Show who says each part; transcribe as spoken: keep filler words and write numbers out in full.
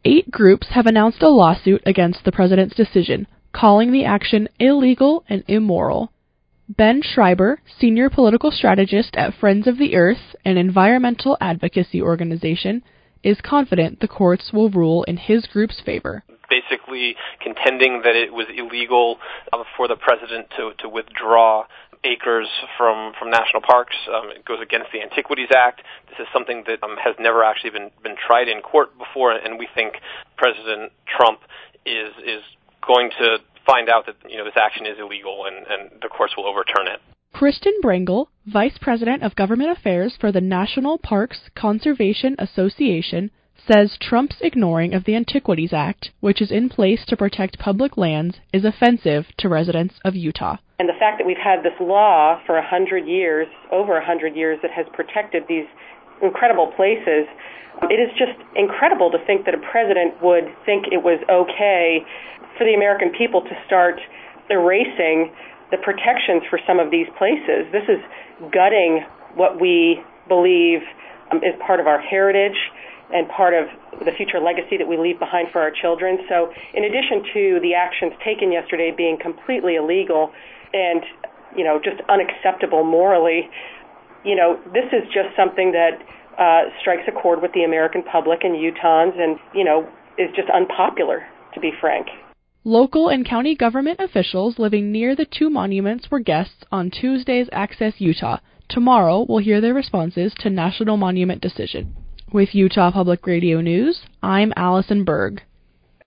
Speaker 1: Eight groups have announced a lawsuit against the president's decision, calling the action illegal and immoral. Ben Schreiber, senior political strategist at Friends of the Earth, an environmental advocacy organization, is confident the courts will rule in his group's favor.
Speaker 2: Basically contending that it was illegal uh, for the president to, to withdraw acres from, from national parks. Um, it goes against the Antiquities Act. This is something that um, has never actually been, been tried in court before, and we think President Trump is is going to find out that, you know, this action is illegal, and, and the courts will overturn it.
Speaker 1: Kristen Brangle, Vice President of Government Affairs for the National Parks Conservation Association, says Trump's ignoring of the Antiquities Act, which is in place to protect public lands, is offensive to residents of Utah.
Speaker 3: And the fact that we've had this law for a hundred years, over a hundred years, that has protected these incredible places, it is just incredible to think that a president would think it was okay for the American people to start erasing the protections for some of these places. This is gutting what we believe um, is part of our heritage and part of the future legacy that we leave behind for our children. So in addition to the actions taken yesterday being completely illegal and, you know, just unacceptable morally, you know, this is just something that uh, strikes a chord with the American public and Utahns and, you know, is just unpopular, to be frank.
Speaker 1: Local and county government officials living near the two monuments were guests on Tuesday's Access Utah. Tomorrow, we'll hear their responses to National Monument decision. With Utah Public Radio News, I'm Allison Berg.